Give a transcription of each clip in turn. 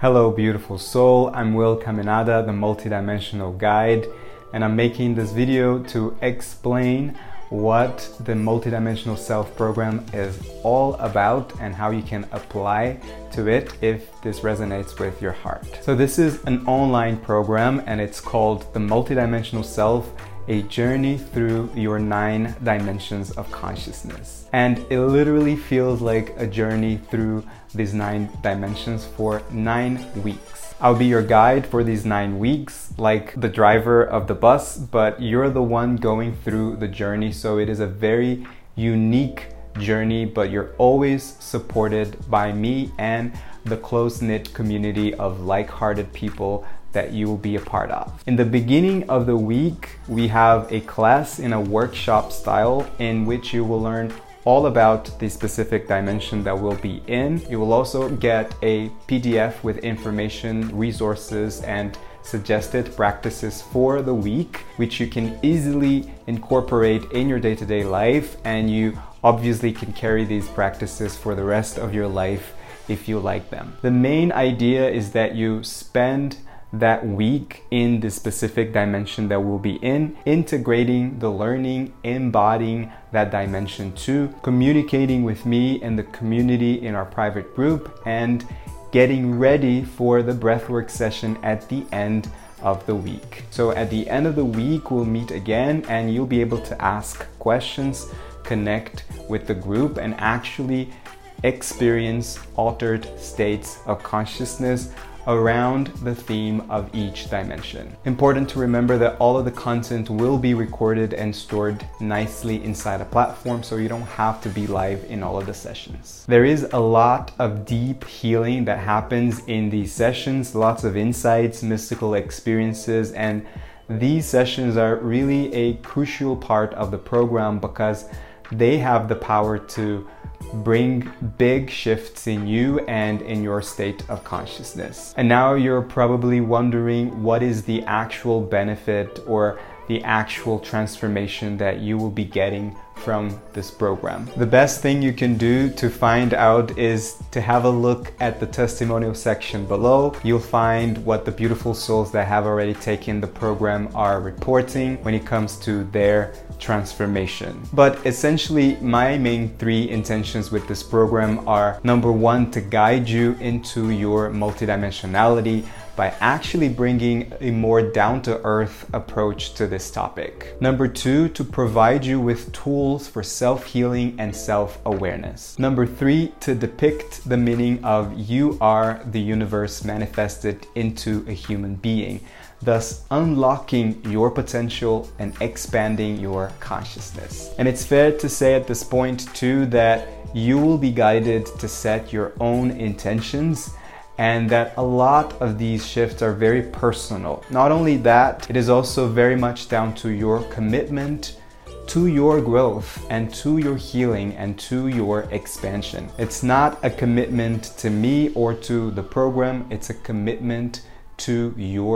Hello beautiful soul, I'm Will Caminada, the multidimensional guide, and I'm making this video to explain what the multidimensional self program is all about and how you can apply to it if this resonates with your heart. So this is an online program and it's called the Multidimensional Self, a journey through your 9 dimensions of consciousness. And it literally feels like a journey through these 9 dimensions for 9 weeks. I'll be your guide for these 9 weeks, like the driver of the bus, but you're the one going through the journey. So it is a very unique journey, but you're always supported by me and the close-knit community of like-hearted people that you will be a part of. In the beginning of the week, we have a class in a workshop style in which you will learn all about the specific dimension that we'll be in. You will also get a PDF with information, resources, and suggested practices for the week, which you can easily incorporate in your day-to-day life, and you obviously can carry these practices for the rest of your life if you like them. The main idea is that you spend that week in the specific dimension that we'll be in, integrating the learning, embodying that dimension too, communicating with me and the community in our private group, and getting ready for the breathwork session at the end of the week. So at the end of the week, we'll meet again and you'll be able to ask questions, connect with the group, and actually experience altered states of consciousness around the theme of each dimension. Important to remember that all of the content will be recorded and stored nicely inside a platform, so you don't have to be live in all of the sessions. There is a lot of deep healing that happens in these sessions, lots of insights, mystical experiences, and these sessions are really a crucial part of the program because they have the power to bring big shifts in you and in your state of consciousness. And now you're probably wondering, what is the actual benefit or the actual transformation that you will be getting from this program? The best thing you can do to find out is to have a look at the testimonial section below. You'll find what the beautiful souls that have already taken the program are reporting when it comes to their transformation. But essentially, my main 3 intentions with this program are: number 1, to guide you into your multidimensionality by actually bringing a more down-to-earth approach to this topic. Number 2, to provide you with tools for self-healing and self-awareness. Number 3, to depict the meaning of you are the universe manifested into a human being, thus unlocking your potential and expanding your consciousness. And it's fair to say at this point too that you will be guided to set your own intentions, and that a lot of these shifts are very personal. Not only that, it is also very much down to your commitment to your growth and to your healing and to your expansion. It's not a commitment to me or to the program, it's a commitment to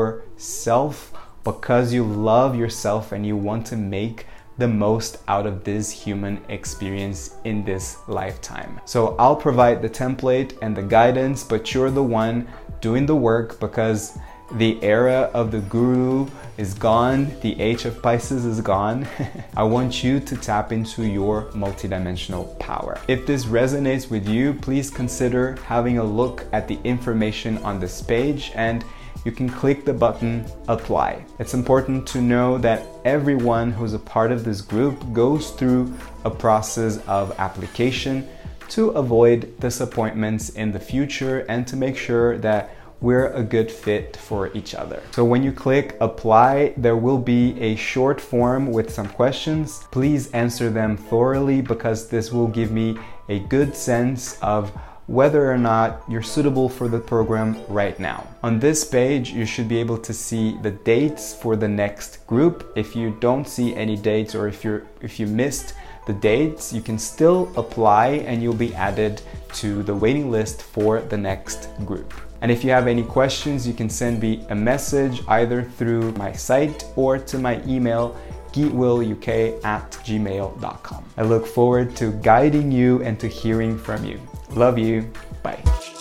yourself because you love yourself and you want to make the most out of this human experience in this lifetime. So I'll provide the template and the guidance, but you're the one doing the work because the era of the guru is gone, the age of Pisces is gone. I want you to tap into your multidimensional power. If this resonates with you, please consider having a look at the information on this page and you can click the button apply. It's important to know that everyone who's a part of this group goes through a process of application to avoid disappointments in the future and to make sure that we're a good fit for each other. So when you click apply, there will be a short form with some questions. Please answer them thoroughly because this will give me a good sense of whether or not you're suitable for the program right now. On this page, you should be able to see the dates for the next group. If you don't see any dates or if you missed the dates, you can still apply and you'll be added to the waiting list for the next group. And if you have any questions, you can send me a message either through my site or to my email, geetwilluk@gmail.com. I look forward to guiding you and to hearing from you. Love you. Bye.